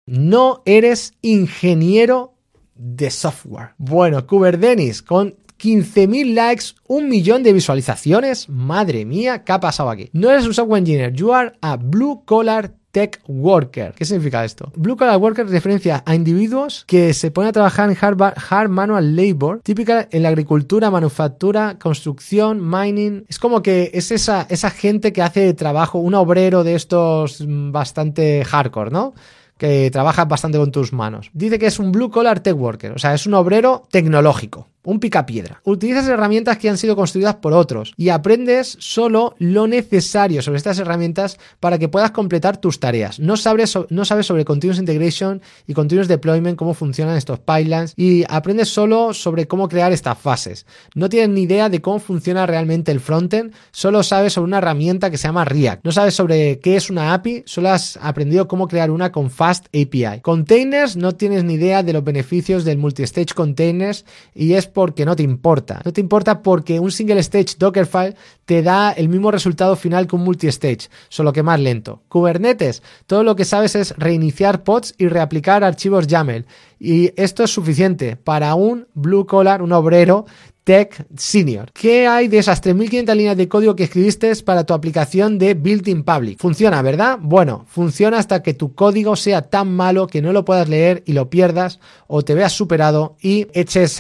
no eres ingeniero de software. Bueno, Kubernetes con 15.000 likes, 1 millón de visualizaciones. Madre mía, ¿qué ha pasado aquí? No eres un software engineer, you are a blue collar tech worker. ¿Qué significa esto? Blue collar worker referencia a individuos que se ponen a trabajar en hard manual labor, típica en la agricultura, manufactura, construcción, mining. Es como que es esa gente que hace trabajo, un obrero de estos bastante hardcore, ¿no? Que trabaja bastante con tus manos. Dice que es un blue collar tech worker, o sea, es un obrero tecnológico. Un picapiedra. Utilizas herramientas que han sido construidas por otros y aprendes solo lo necesario sobre estas herramientas para que puedas completar tus tareas. No sabes sobre Continuous Integration y Continuous Deployment, cómo funcionan estos pipelines, y aprendes solo sobre cómo crear estas fases. No tienes ni idea de cómo funciona realmente el frontend, solo sabes sobre una herramienta que se llama React. No sabes sobre qué es una API, solo has aprendido cómo crear una con Fast API. Containers, no tienes ni idea de los beneficios del multi-stage containers y es porque no te importa. No te importa porque un single stage Dockerfile te da el mismo resultado final que un multi-stage, solo que más lento. Kubernetes, todo lo que sabes es reiniciar pods y reaplicar archivos YAML. Y esto es suficiente para un blue collar, un obrero Tech Senior. ¿Qué hay de esas 3.500 líneas de código que escribiste para tu aplicación de Built-in Public? Funciona, ¿verdad? Bueno, funciona hasta que tu código sea tan malo que no lo puedas leer y lo pierdas o te veas superado y eches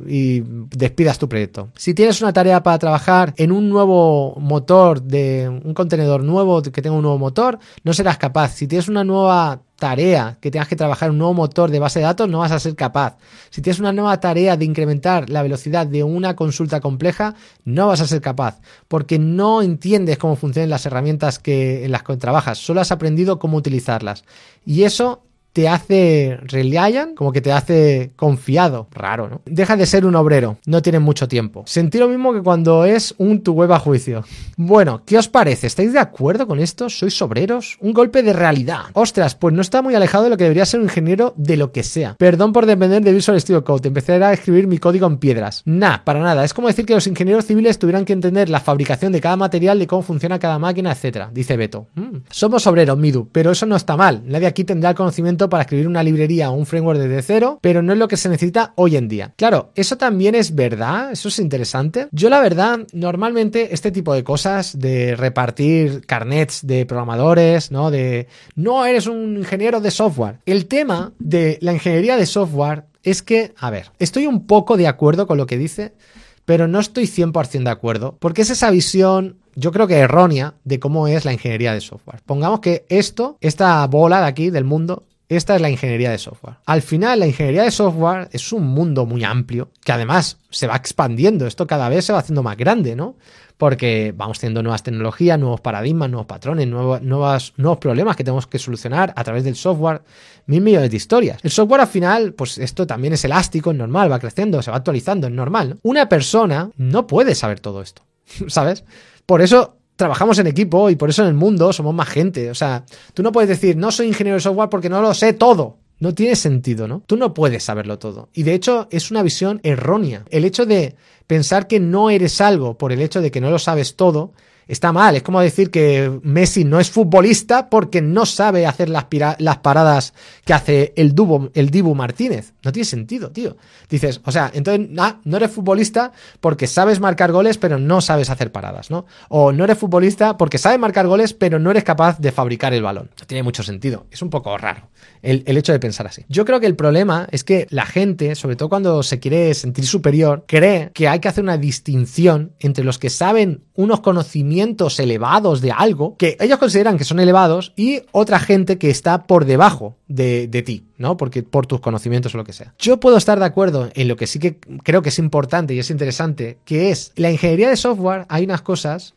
y despidas tu proyecto. Si tienes una tarea para trabajar en un nuevo motor de un contenedor nuevo que tenga un nuevo motor, no serás capaz. Si tienes una nueva tarea que tengas que trabajar en un nuevo motor de base de datos, no vas a ser capaz. Si tienes una nueva tarea de incrementar la velocidad de una consulta compleja, no vas a ser capaz, porque no entiendes cómo funcionan las herramientas en las que trabajas, solo has aprendido cómo utilizarlas. Y eso te hace reliant, como que te hace confiado. Raro, ¿no? Deja de ser un obrero, no tienes mucho tiempo. Sentí lo mismo que cuando es un tu web a juicio. Bueno, ¿qué os parece? ¿Estáis de acuerdo con esto? ¿Sois obreros? Un golpe de realidad. Ostras, pues no está muy alejado de lo que debería ser un ingeniero de lo que sea. Perdón por depender de Visual Studio Code, empecé a escribir mi código en piedras. Nah, para nada. Es como decir que los ingenieros civiles tuvieran que entender la fabricación de cada material, de cómo funciona cada máquina, etcétera, dice Beto. Somos obreros, Midu, pero eso no está mal. Nadie aquí tendrá el conocimiento para escribir una librería o un framework desde cero, pero no es lo que se necesita hoy en día. Claro, eso también es verdad, eso es interesante. Yo la verdad, normalmente este tipo de cosas de repartir carnets de programadores, ¿no? De no eres un ingeniero de software. El tema de la ingeniería de software es que, a ver, estoy un poco de acuerdo con lo que dice, pero no estoy 100% de acuerdo, porque es esa visión, yo creo que errónea, de cómo es la ingeniería de software. Pongamos que esta bola de aquí, del mundo, esta es la ingeniería de software. Al final, la ingeniería de software es un mundo muy amplio, que además se va expandiendo. Esto cada vez se va haciendo más grande, ¿no? Porque vamos teniendo nuevas tecnologías, nuevos paradigmas, nuevos patrones, nuevos problemas que tenemos que solucionar a través del software. 1.000 millones de historias. El software al final, pues esto también es elástico, es normal, va creciendo, se va actualizando, es normal, ¿no? Una persona no puede saber todo esto, ¿sabes? Por eso trabajamos en equipo y por eso en el mundo somos más gente. O sea, tú no puedes decir, no soy ingeniero de software porque no lo sé todo. No tiene sentido, ¿no? Tú no puedes saberlo todo. Y de hecho es una visión errónea. El hecho de pensar que no eres algo por el hecho de que no lo sabes todo está mal. Es como decir que Messi no es futbolista porque no sabe hacer las paradas que hace el Dibu Martínez. No tiene sentido, tío. Dices, o sea, entonces no eres futbolista porque sabes marcar goles pero no sabes hacer paradas, ¿no? O no eres futbolista porque sabes marcar goles pero no eres capaz de fabricar el balón. No tiene mucho sentido. Es un poco raro el hecho de pensar así. Yo creo que el problema es que la gente, sobre todo cuando se quiere sentir superior, cree que hay que hacer una distinción entre los que saben unos conocimientos elevados de algo, que ellos consideran que son elevados, y otra gente que está por debajo de ti, ¿no? Porque por tus conocimientos o lo que sea. Yo puedo estar de acuerdo en lo que sí que creo que es importante y es interesante, que es la ingeniería de software. Hay unas cosas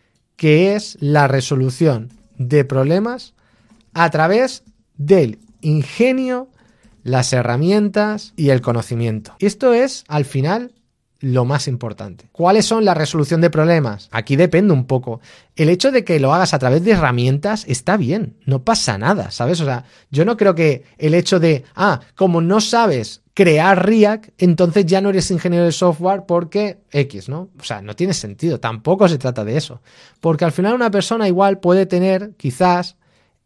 que es la resolución de problemas a través del ingenio, las herramientas y el conocimiento. Esto es, al final, lo más importante. ¿Cuáles son la resolución de problemas? Aquí depende un poco. El hecho de que lo hagas a través de herramientas está bien, no pasa nada, ¿sabes? O sea, yo no creo que el hecho de, como no sabes crear React, entonces ya no eres ingeniero de software porque X, ¿no? O sea, no tiene sentido, tampoco se trata de eso. Porque al final una persona igual puede tener, quizás,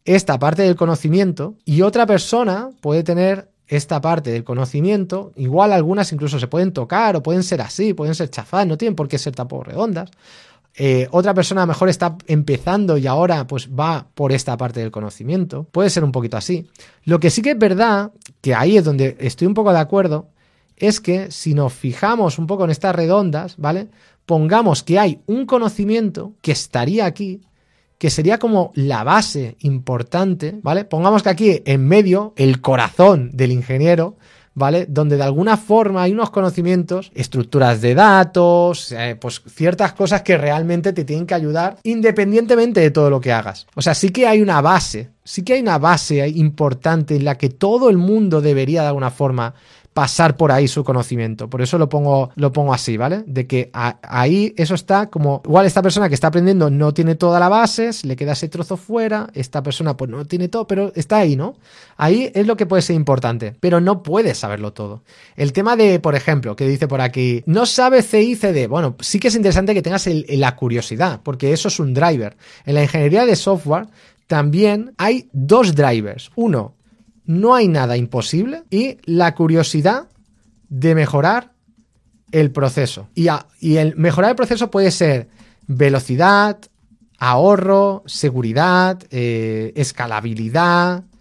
esta parte del conocimiento y otra persona puede tener esta parte del conocimiento. Igual algunas incluso se pueden tocar o pueden ser así, pueden ser chafadas, no tienen por qué ser tampoco redondas. Otra persona a lo mejor está empezando y ahora pues va por esta parte del conocimiento. Puede ser un poquito así. Lo que sí que es verdad, que ahí es donde estoy un poco de acuerdo, es que si nos fijamos un poco en estas redondas, ¿vale? Pongamos que hay un conocimiento que estaría aquí, que sería como la base importante, ¿vale? Pongamos que aquí en medio, el corazón del ingeniero, ¿vale? Donde de alguna forma hay unos conocimientos, estructuras de datos, pues ciertas cosas que realmente te tienen que ayudar independientemente de todo lo que hagas. O sea, sí que hay una base importante en la que todo el mundo debería de alguna forma pasar por ahí su conocimiento. Por eso lo pongo así, ¿vale? De que ahí eso está como... Igual esta persona que está aprendiendo no tiene toda la base, le queda ese trozo fuera, esta persona pues no tiene todo, pero está ahí, ¿no? Ahí es lo que puede ser importante, pero no puedes saberlo todo. El tema de, por ejemplo, que dice por aquí, no sabe CI, CD. Bueno, sí que es interesante que tengas la curiosidad, porque eso es un driver. En la ingeniería de software también hay dos drivers. Uno, no hay nada imposible, y la curiosidad de mejorar el proceso. Y el mejorar el proceso puede ser velocidad, ahorro, seguridad, escalabilidad,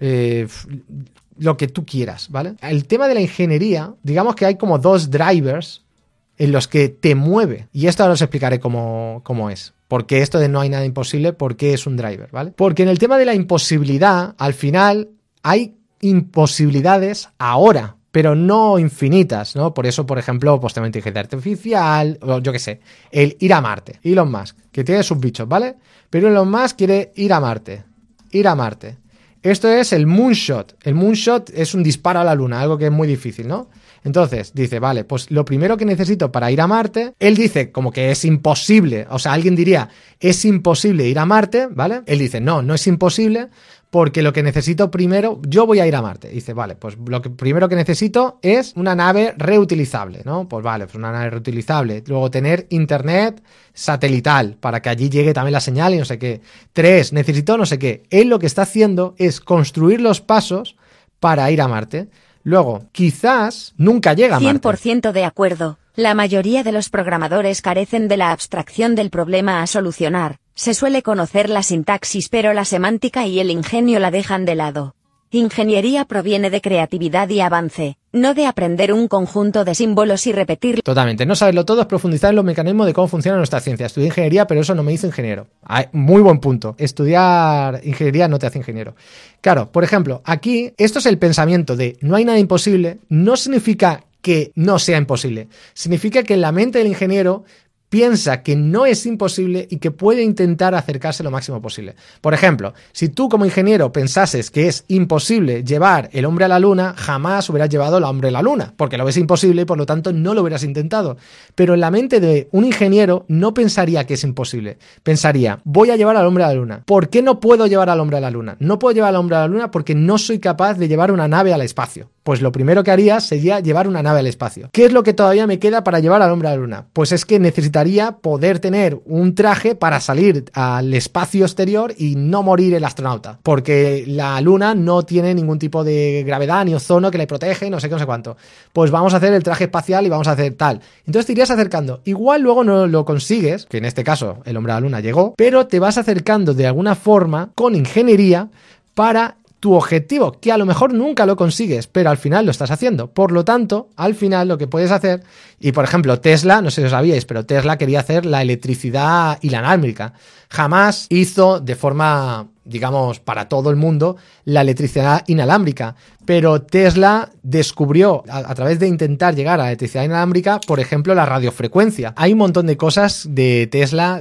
lo que tú quieras, ¿vale? El tema de la ingeniería, digamos que hay como dos drivers en los que te mueve. Y esto ahora os explicaré cómo es. Porque esto de no hay nada imposible, ¿por qué es un driver? ¿Vale? Porque en el tema de la imposibilidad, al final hay imposibilidades ahora, pero no infinitas, ¿no? Por eso, por ejemplo, pues tenemos inteligencia artificial, o yo qué sé, el ir a Marte. Elon Musk, que tiene sus bichos, ¿vale? Pero Elon Musk quiere ir a Marte. Esto es el moonshot. El moonshot es un disparo a la luna, algo que es muy difícil, ¿no? Entonces dice, vale, pues lo primero que necesito para ir a Marte, él dice como que es imposible, o sea, alguien diría, es imposible ir a Marte, ¿vale? Él dice, no es imposible, porque lo que necesito primero, yo voy a ir a Marte. Dice, vale, pues lo que primero que necesito es una nave reutilizable, ¿no? Pues vale, pues una nave reutilizable. Luego tener internet satelital para que allí llegue también la señal y no sé qué. 3, necesito no sé qué. Él lo que está haciendo es construir los pasos para ir a Marte. Luego, quizás nunca llega a Marte. 100% de acuerdo. La mayoría de los programadores carecen de la abstracción del problema a solucionar. Se suele conocer la sintaxis, pero la semántica y el ingenio la dejan de lado. Ingeniería proviene de creatividad y avance, no de aprender un conjunto de símbolos y repetirlo. Totalmente, no saberlo todo es profundizar en los mecanismos de cómo funciona nuestra ciencia. Estudié ingeniería, pero eso no me hizo ingeniero. Muy buen punto. Estudiar ingeniería no te hace ingeniero. Claro, por ejemplo, aquí, esto es el pensamiento de no hay nada imposible, no significa que no sea imposible. Significa que en la mente del ingeniero piensa que no es imposible y que puede intentar acercarse lo máximo posible. Por ejemplo, si tú como ingeniero pensases que es imposible llevar el hombre a la luna, jamás hubieras llevado el hombre a la luna, porque lo ves imposible y por lo tanto no lo hubieras intentado. Pero en la mente de un ingeniero no pensaría que es imposible. Pensaría, voy a llevar al hombre a la luna. ¿Por qué no puedo llevar al hombre a la luna? No puedo llevar al hombre a la luna porque no soy capaz de llevar una nave al espacio. Pues lo primero que haría sería llevar una nave al espacio. ¿Qué es lo que todavía me queda para llevar al hombre a la luna? Pues es que necesitaría poder tener un traje para salir al espacio exterior y no morir el astronauta, porque la luna no tiene ningún tipo de gravedad ni ozono que le protege, no sé qué, no sé cuánto. Pues vamos a hacer el traje espacial y vamos a hacer tal. Entonces te irías acercando. Igual luego no lo consigues, que en este caso el hombre a la luna llegó, pero te vas acercando de alguna forma con ingeniería para tu objetivo, que a lo mejor nunca lo consigues, pero al final lo estás haciendo. Por lo tanto, al final lo que puedes hacer, y por ejemplo Tesla, no sé si lo sabíais, pero Tesla quería hacer la electricidad inalámbrica. Jamás hizo de forma, digamos, para todo el mundo, la electricidad inalámbrica. Pero Tesla descubrió, a través de intentar llegar a la electricidad inalámbrica, por ejemplo, la radiofrecuencia. Hay un montón de cosas de Tesla,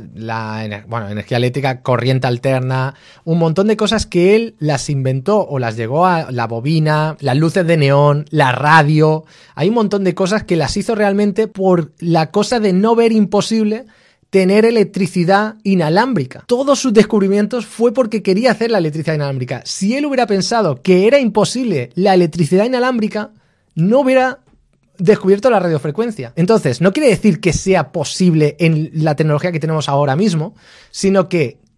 energía eléctrica, corriente alterna, un montón de cosas que él las inventó o las llegó a la bobina, las luces de neón, la radio. Hay un montón de cosas que las hizo realmente por la cosa de no ver imposible tener electricidad inalámbrica. Todos sus descubrimientos fue porque quería hacer la electricidad inalámbrica. Si él hubiera pensado que era imposible la electricidad inalámbrica, no hubiera descubierto la radiofrecuencia. Entonces, no quiere decir que sea posible en la tecnología que tenemos ahora mismo, sino que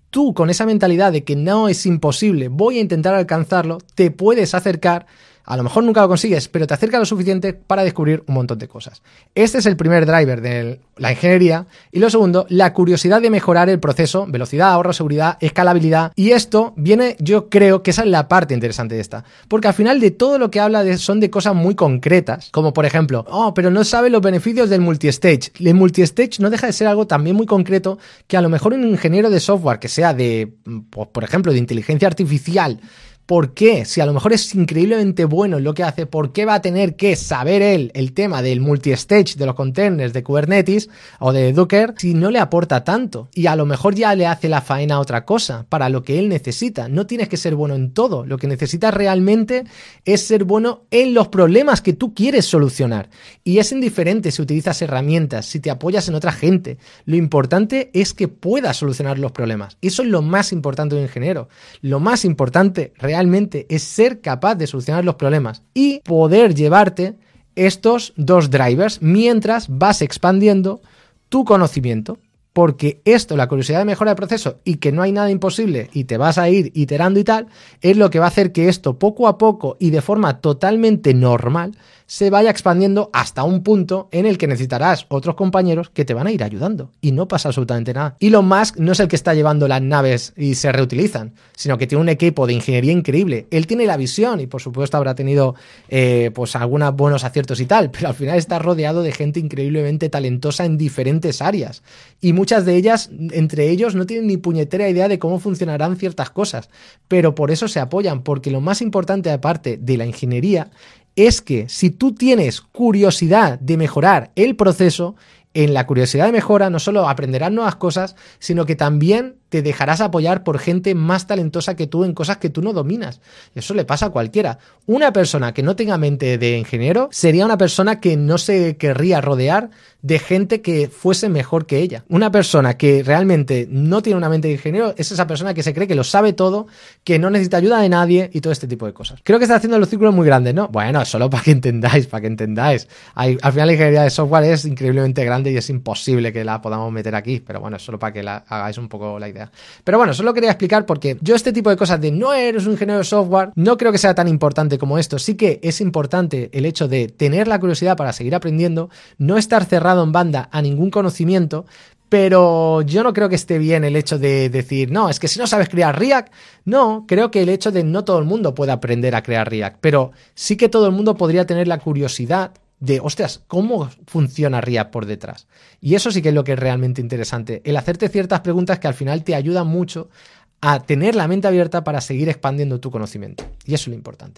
tú con esa mentalidad de que no es imposible, voy a intentar alcanzarlo, te puedes acercar. A lo mejor nunca lo consigues, pero te acerca lo suficiente para descubrir un montón de cosas. Este es el primer driver de la ingeniería. Y lo segundo, la curiosidad de mejorar el proceso, velocidad, ahorro, seguridad, escalabilidad. Y esto viene, yo creo que esa es la parte interesante de esta. Porque al final de todo lo que habla son de cosas muy concretas. Como por ejemplo, pero no sabe los beneficios del multistage. El multistage no deja de ser algo también muy concreto que a lo mejor un ingeniero de software que sea de, pues, por ejemplo, de inteligencia artificial. ¿Por qué? Si a lo mejor es increíblemente bueno en lo que hace, ¿por qué va a tener que saber él el tema del multi-stage, de los containers de Kubernetes o de Docker, si no le aporta tanto? Y a lo mejor ya le hace la faena a otra cosa, para lo que él necesita. No tienes que ser bueno en todo. Lo que necesitas realmente es ser bueno en los problemas que tú quieres solucionar. Y es indiferente si utilizas herramientas, si te apoyas en otra gente. Lo importante es que puedas solucionar los problemas. Eso es lo más importante de un ingeniero. Lo más importante realmente es ser capaz de solucionar los problemas y poder llevarte estos dos drivers mientras vas expandiendo tu conocimiento. Porque esto, la curiosidad de mejora de proceso y que no hay nada imposible y te vas a ir iterando y tal, es lo que va a hacer que esto poco a poco y de forma totalmente normal se vaya expandiendo hasta un punto en el que necesitarás otros compañeros que te van a ir ayudando y no pasa absolutamente nada. Elon Musk no es el que está llevando las naves y se reutilizan, sino que tiene un equipo de ingeniería increíble. Él tiene la visión y por supuesto habrá tenido pues algunos buenos aciertos y tal, pero al final está rodeado de gente increíblemente talentosa en diferentes áreas y muchas de ellas, entre ellos, no tienen ni puñetera idea de cómo funcionarán ciertas cosas, pero por eso se apoyan, porque lo más importante aparte de la ingeniería es que si tú tienes curiosidad de mejorar el proceso, en la curiosidad de mejora no solo aprenderás nuevas cosas, sino que también te dejarás apoyar por gente más talentosa que tú en cosas que tú no dominas. Eso le pasa a cualquiera. Una persona que no tenga mente de ingeniero sería una persona que no se querría rodear de gente que fuese mejor que ella. Una persona que realmente no tiene una mente de ingeniero es esa persona que se cree que lo sabe todo, que no necesita ayuda de nadie y todo este tipo de cosas. Creo que está haciendo los círculos muy grandes, ¿no? Bueno, solo para que entendáis, al final la ingeniería de software es increíblemente grande y es imposible que la podamos meter aquí, pero bueno, solo para que hagáis un poco la idea. Pero bueno, solo quería explicar porque yo este tipo de cosas de no eres un ingeniero de software no creo que sea tan importante como esto. Sí que es importante el hecho de tener la curiosidad para seguir aprendiendo, no estar cerrado en banda a ningún conocimiento, pero yo no creo que esté bien el hecho de decir, no, es que si no sabes crear React, no, creo que el hecho de no todo el mundo puede aprender a crear React, pero sí que todo el mundo podría tener la curiosidad de, ostras, ¿cómo funciona React por detrás? Y eso sí que es lo que es realmente interesante, el hacerte ciertas preguntas que al final te ayudan mucho a tener la mente abierta para seguir expandiendo tu conocimiento. Y eso es lo importante.